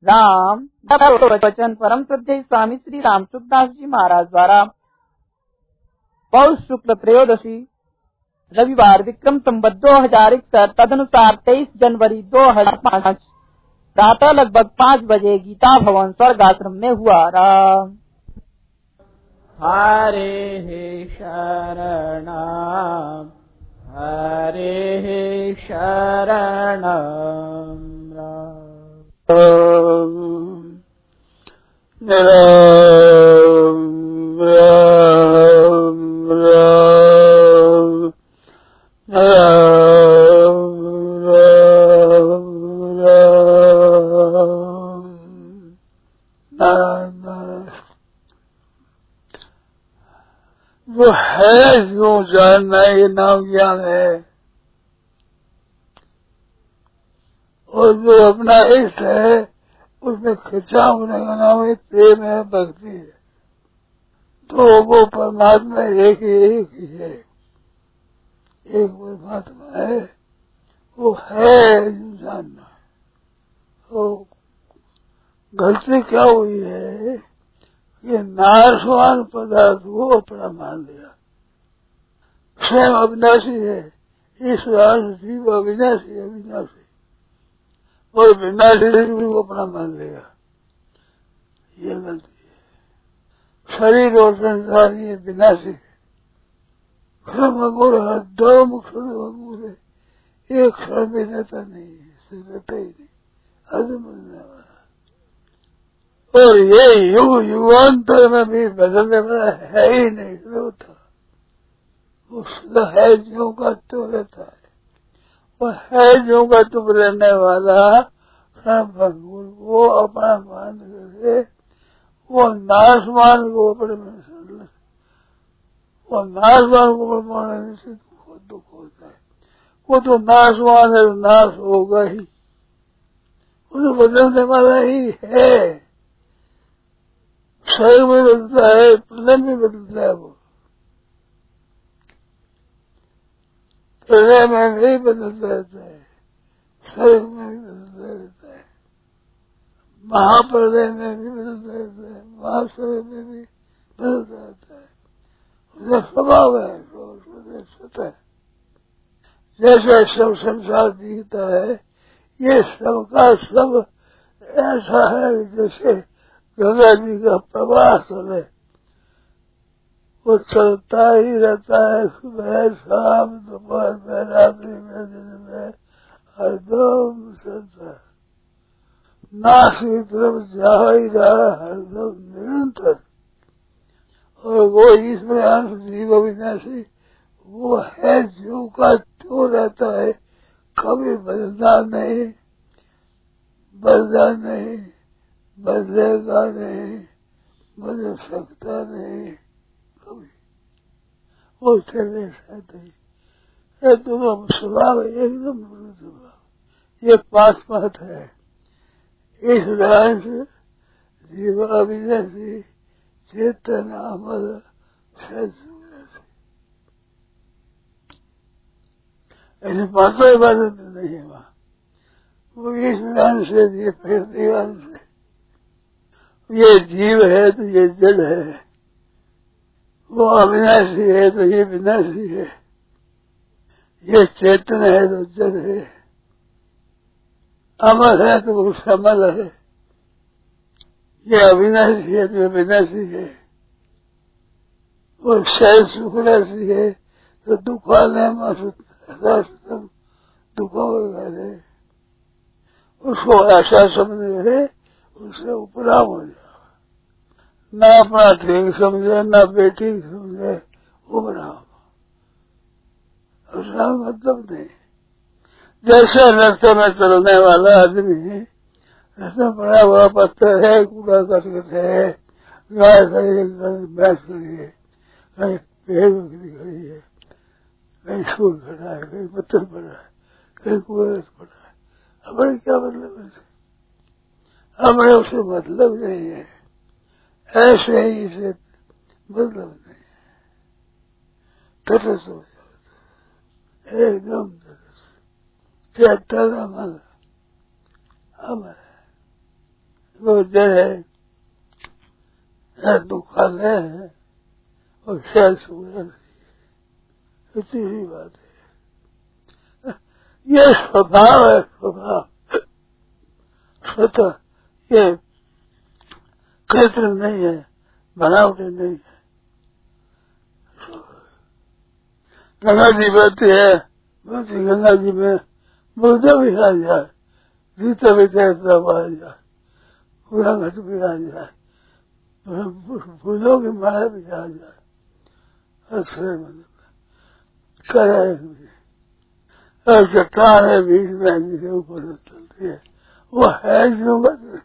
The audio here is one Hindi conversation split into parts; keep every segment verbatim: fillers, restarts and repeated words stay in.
राम वचन परम श्रद्धेय स्वामी श्री राम सुखदास जी महाराज द्वारा पौष शुक्ल त्रयोदशी रविवार विक्रम संवत दो हजार इकसठ तदनुसार तेईस जनवरी दो हजार पाँच प्रातः लगभग पाँच बजे गीता भवन स्वर्गाश्रम में हुआ। राम हरे शरणम हरे शरणम राम राम राम राम राम वो है जो जानना ये नाम ज्ञान है, और जो अपना इष्ट है उसमें खिंचा होने का नाम है प्रेम है, भक्ति है। तो वो परमात्मा एक ही एक ही है, एक परमात्मा है, वो है जो जानना। तो गलती क्या हुई है कि नाशवान पदार्थ को अपना मान लिया। स्वयं अविनाशी है, ईश्वर जीव अविनाशी अविनाशी, और विनाशी को अपना मान लेगा, ये गलती है। शरीर और संसार ये विनाशी है, क्षण है, दो क्षण अंगुर है, एक क्षण में रहता नहीं है, इसे रहता ही नहीं, अधूर मिलने वाला। और ये युग युगांतर में भी बदलने वाला है ही नहीं होता, उसका है जो का तो रहता है, वो है जो का तुम रहने वाला भगवान को अपना मान करके वो नाशमान को अपने में समझ, वो नाशमान को अपने मानने से दुख दुख होता है। वो तो नाशमान है, नाश होगा ही, वो तो बदलने वाला ही है। शरीर में बदलता है, प्रलय में बदलता है, वो प्रलय में नहीं बदलता रहता है, शरीर में भी बदलता रहता है, महाप्रलय में भी बदलता रहता है, महाशरीर में भी बदलता रहता है। उसका स्वभाव है, स्वतः है। जैसे सब संसार दिखता है, ये सबका सब ऐसा है जैसे गंगा जी का प्रवाह चले, वो चलता ही रहता है, सुबह शाम दोपहर में रात्रि में दिन में हरदम चलता है, नाश की तरफ जा ही रहा हरदम निरंतर। और वो इसमें अंश जीव अविनाशी वो है जो का तो रहता है, कभी बदलता नहीं, बदला नहीं, बदलेगा नहीं, बदल सकता नहीं कभी, वो चले सकते ही। तुम स्वभाव एकदम स्वभाव ये पासपात है, इस राज जीव अविनाशी चेतन अमल ऐसे पासों ही बात नहीं है वहाँ, वो इस ज्ञान से ये प्रकृति ज्ञान से ये जीव है तो ये जड़ है, वो अविनाशी है तो ये विनाशी है, ये चेतन है तो जड़ है, अमर है तो वो समल है, ये अविनाशी है तो विनाशी है, वो शैल सुख राशि है तो दुख वाले राष्ट्रम दुखों है, उसको ऐसा समझे उससे उपराम हो जाओ, न अपना ठीक समझे न बेटी समझे, उपराम उसका मतलब नहीं। जैसे रास्ते में चलने वाला आदमी, रास्ते बड़ा बड़ा पत्थर है, कूड़ा करकट है, गाय खड़ी है, भैंस खड़ी है, कहीं पेड़ खड़ी है, कहीं सूर खड़ा है, कहीं पत्थर पड़ा है, कहीं कूड़ा पड़ा है, हमारे क्या मतलब है, हमें उसे मतलब नहीं है, ऐसे ही इसे मतलब नहीं है, तटस्थ हो जाता है, एकदम तटस्थ, चेतन अमल अमर है, वो जड़े है दुखालय है और शायद सुगंध इतनी ही बात है। ये स्वभाव है, स्वभाव स्वतः, ये कृत्रिम नहीं है, बनावटी नहीं है। गंगा जी बहती है, बहती गंगा जी में मुर्दा भी आ जाए, जीता भी तैरता आ जाए, पूरा घट भी आ जाए, फूलों की माया भी आ जाए, अक्षर मतलब करे भी और चट्टान है बीच में जिसे ऊपर चलती है, वो है जो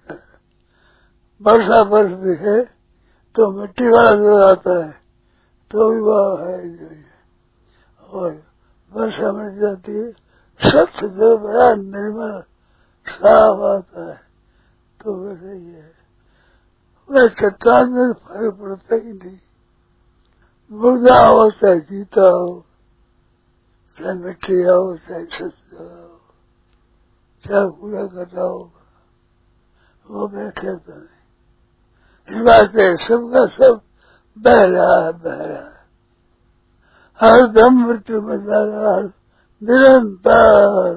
वर्षा बरसती है तो मिट्टी वाला जो आता है तो भी वह है जो, और वर्षा मिट जाती है, स्वच्छ जो बड़ा निर्मल साफ आता है तो वैसे ही है। वह चट्टान में फर्क पड़ता ही नहीं, मुर्दा हो चाहे जीता हो, चाहे मिट्टी हो चाहे स्वच्छ हो, चाहे पूरा कटा हो, वो बैठे तो नहीं। इस बात से सबका सब बह रहा है, बह रहा है, हर दम मृत्यु में जा रहा है निरंतर।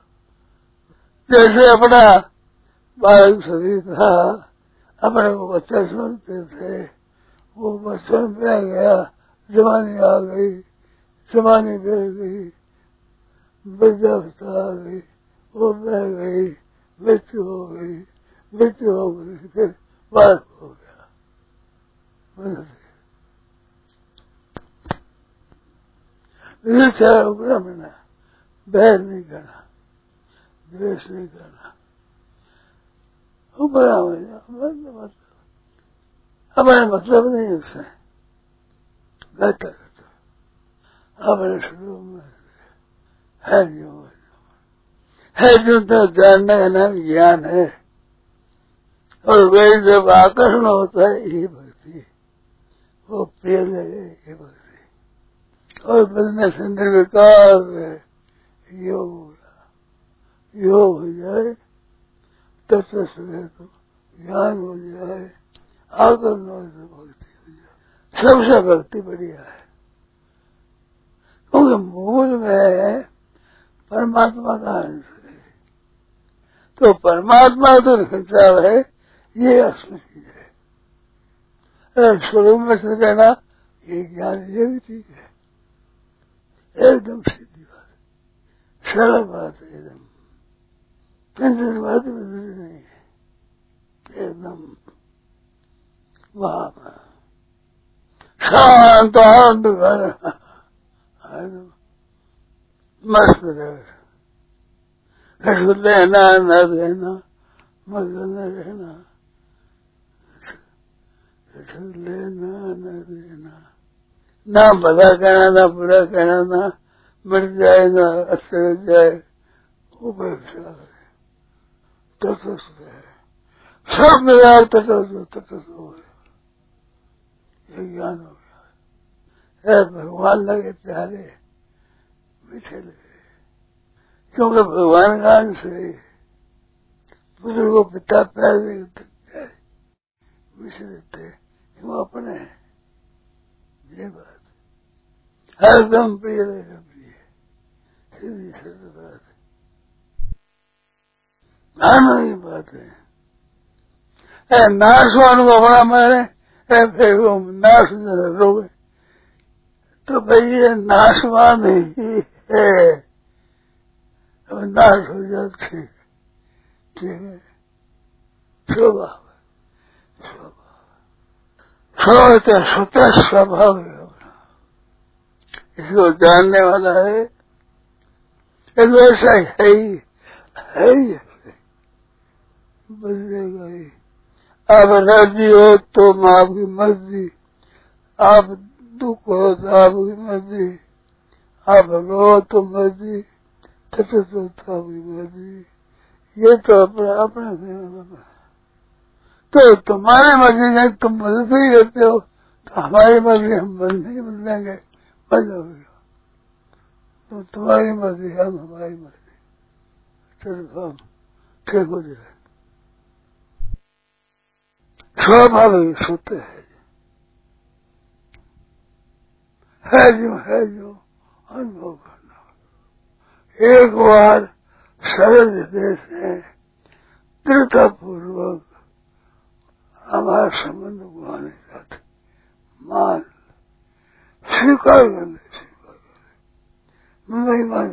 जैसे अपना बालक शरीर था, अपने को बच्चा सुनते थे, वो बचपन बह गया, जवानी आ गई, जवानी बह गई, वृद्धावस्था आ गई, वो बह गई, मृत्यु हो गई, मृत्यु हो गई, फिर बालक हो गया। चाहे मैंने बैर नहीं करना, द्वेष नहीं करना, वो बड़ा हो गया, मतलब हमारे मतलब नहीं उससे बेहतर हमारे शुरू में है जो है जो तो जानने का नाम ज्ञान है, और वे जब आकर्षण होता है ये भक्ति, वो प्रिय लगे ये भक्ति, और बदलने से निर्विकार योग हो गया, योग हो जाए तत्व से तो ज्ञान हो जाए, आकर्षण हो जाए भक्ति हो जाए, सबसे भक्ति बढ़िया है, क्योंकि मूल में परमात्मा का अंश है, तो परमात्मा तो खिंचाव है, ये असली चीज है। स्वरूप में से कहना ये ज्ञान ये भी ठीक है, एकदम सीधी बात, सरल बात है, एकदम टेंशन बात नहीं है, एकदम वहां शांत आनंद घर मस्त रहे, लेना न देना, मगन न रहना, लेना न देना, ना भला कहना ना बुरा कहना, ना मिट जाए ना अच्छा हो जाए, उपेक्षा है, तटस्थ है, सब मिला तटस्थ तटस्थ हो गया, ये ज्ञान हो गया। भगवान लगे प्यारे मीठे लगे, क्योंकि भगवान का अंश है, पुत्र को पिता प्यार प्यारे मीठे देते हैं, वो अपने हैं, ये बात हरदम प्रिय रहेगा, प्रिय सीधी सरल बात है, मानो ये बात है। नाशवान को अपना मारे फिर वो नाश रोगे, तो भाई ये नाशवान ही है, अब नाश हो जाए ठीक ठीक है, स्वभाव स्वभाव स्वतः स्वभाव है, इसको जानने वाला है, वैसा है ही है ही बदलेगा ही। आप राजी हो तो आपकी मर्जी, आप दुख हो तो आपकी मर्जी, आप रो तो मर्जी, तटस्थ हो तो आपकी मर्जी, ये तो अपना अपना तो तुम्हारी मर्जी नहीं, तुम बदलते ही रहते हो, तो हमारी मर्जी हम बंद नहीं बदलेंगे, बंद हो गया, तो तुम्हारी मर्जी हम हमारी मर्जी, चलो ठीक हो जाए। स्वाभाविक सुत है है जो है जो अनुभव करना। एक बार सरल हृदय से दृढ़तापूर्वक हमारे संबंध को आने जाते मान स्वीकार कर ले, स्वीकार कर ले, महिमान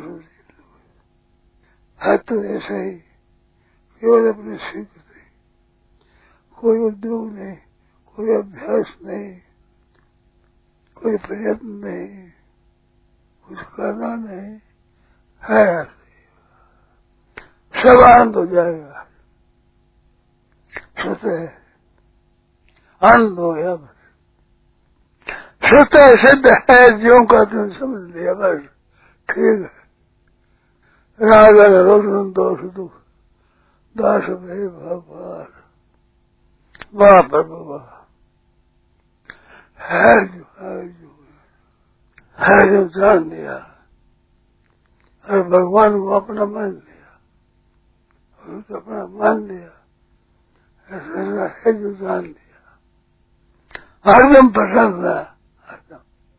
है तो ऐसा ही केवल अपनी स्वीकृति, कोई उद्योग नहीं, कोई अभ्यास नहीं, कोई प्रयत्न नहीं, कुछ करना नहीं है, सब आनंद हो जाएगा। सत्य आनंद हो गया बस, सत्य सिद्ध है ज्यों का तुम समझ लिया बस ठीक है। राग रोशन दोष दुख दास भय भगवान वाह प्रभु वाह है जो है जो है जो जान लिया और भगवान को अपना मान लिया और अपना मान लिया ऐसा है जो जान लिया हरदम प्रसन्न है हरदम।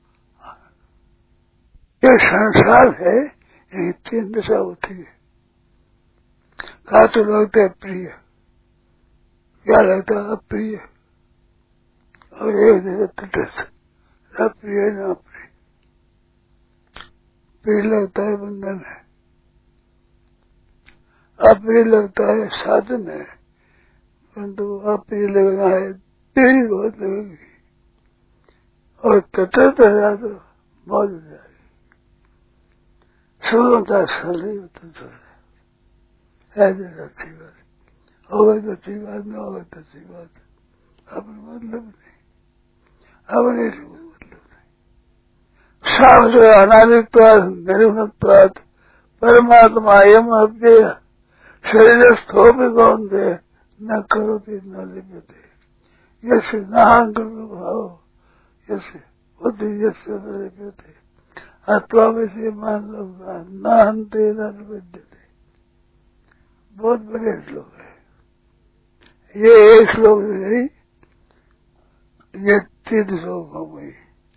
ये संसार है यही तीन दशा होती है। कहा तो लगता है प्रिय, क्या लगता है अप्रिय और एक जगह तटस्थ न प्रिय न अप्रिय। प्रिय लगता है बंधन है, अप्रिय लगता है साधन है, परंतु अप्रिय लगना है देरी बहुत लगेगी और तटस्थ है तो मौज हो जाएगी। सुगमता सरल होता है जैसे अच्छी बात होगा तो अच्छी बात न होगा तो अच्छी बात अपने मतलब नहीं अपने मतलब नहीं। शास्त्र अनादित्वाद निर्गुणत्वाद परमात्मा एम अव्यय शरीर स्थोपि कौन दे न करोति न लिप्यते यस्य नाहंकृत भाव यस्य बुद्धि यस्य न लिप्यते अथवा वैसे मान लोग न हंते न विद्यते। बहुत बड़े श्लोक है ये। एक श्लोक नहीं ये तीन श्लोक हो गई।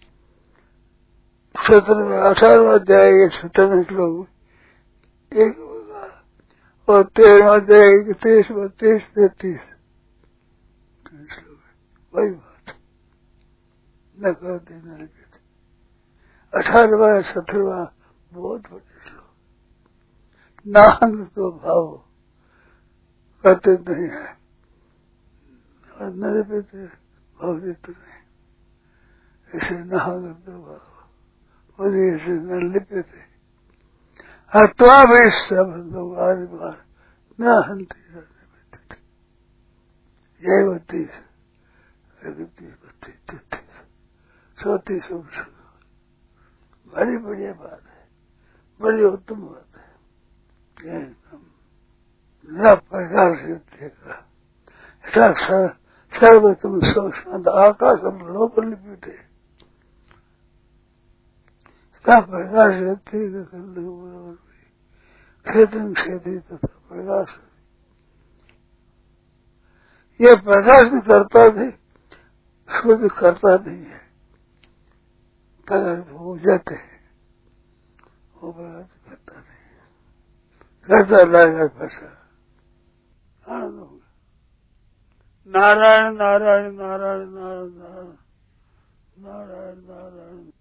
सत्रहवें अठारहवें अध्याय के सत्रहवें श्लोक में एक होगा और तेरहवें अध्याय के तेईस बत्तीस तैतीस श्लोक है वही बात न करते न लिखते। अठारहवा सत्रहवा बहुत बड़े श्लोक नाहंग तो भाव करते नहीं है और न लिपते भवित नहीं ऐसे नाहंग तो भाव और ऐसे न लिपते हत्वा भी सब लोग आज बार न हंती न लिपते। यही बत्तीस इकतीस बत्तीस तैतीस चौतीस बड़ी बढ़िया बात है, बड़ी उत्तम बात है। प्रकार से देखा सर्वतम सूक्ष्म आकाश हम लोक लिपते प्रकाश खेती खेती तथा प्रकाश ये प्रकाश करता भी शुद्ध करता नहीं है। प्रकाश हो जाते हैं वो प्रकाश करता नहीं करता लाएगा भाषा आनंद होगा। नारायण नारायण नारायण नारायण नारायण नारायण नारायण